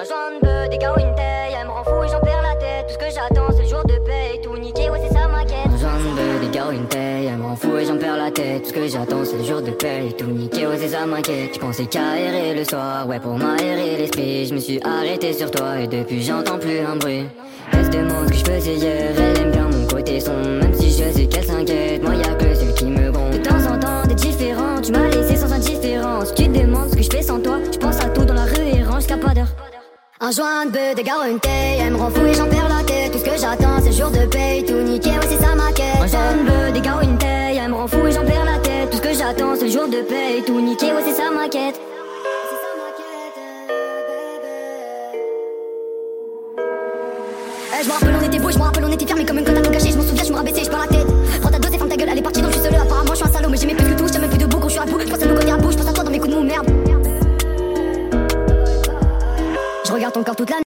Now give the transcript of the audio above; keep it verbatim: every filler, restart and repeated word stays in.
Un joint de bœuf, des gars ou une taille, elle me rend fou et j'en perds la tête. Tout ce que j'attends c'est le jour de paye, tout niqué, ouais c'est ça ma quête. Un joint de bœuf, des gars ou une taille, elle me rend fou et j'en perds la tête. Tout ce que j'attends c'est le jour de paye, tout niqué, ouais c'est ça ma quête. Je pensais qu'à errer le soir, ouais pour m'aérer l'esprit. Je me suis arrêté sur toi et depuis j'entends plus un bruit. Elle se demande ce que je faisais hier, elle aime bien mon côté sombre. Même si je sais qu'elle s'inquiète, moi y'a que celui qui me gronde. De temps en temps t'es différent, tu m'as laissé sans indifférence. Tu te demandes ce que je fais sans toi, je pense à tout dans la rue et range jusqu'à pas d'heure. Un joint de bœuf, des gars ou une taille, elle me rend fou et j'en perds la tête. Tout ce que j'attends c'est le jour de paye, tout niqué, ouais c'est ça ma quête. Un joint de bœuf, des gars ou une taille, elle me rend fou et j'en perds la tête. Tout ce que j'attends c'est le jour de paye, tout niqué, ouais c'est ça ma quête. Je me rappelle on était beau, je me rappelle on était fiers, mais comme une conne à tout gâché, je m'en souviens, je me rabaissais, je perds la tête. Prends ta dose et ferme ta gueule, elle est partie donc je suis seul. Apparemment je suis un salaud, mais j'aimais plus que tout, je t'aimais plus debout quand je suis à bout. Je pense à nos côtés à bout, je pense à toi dans mes coups de mou, merde. Je regarde ton corps toute la nuit.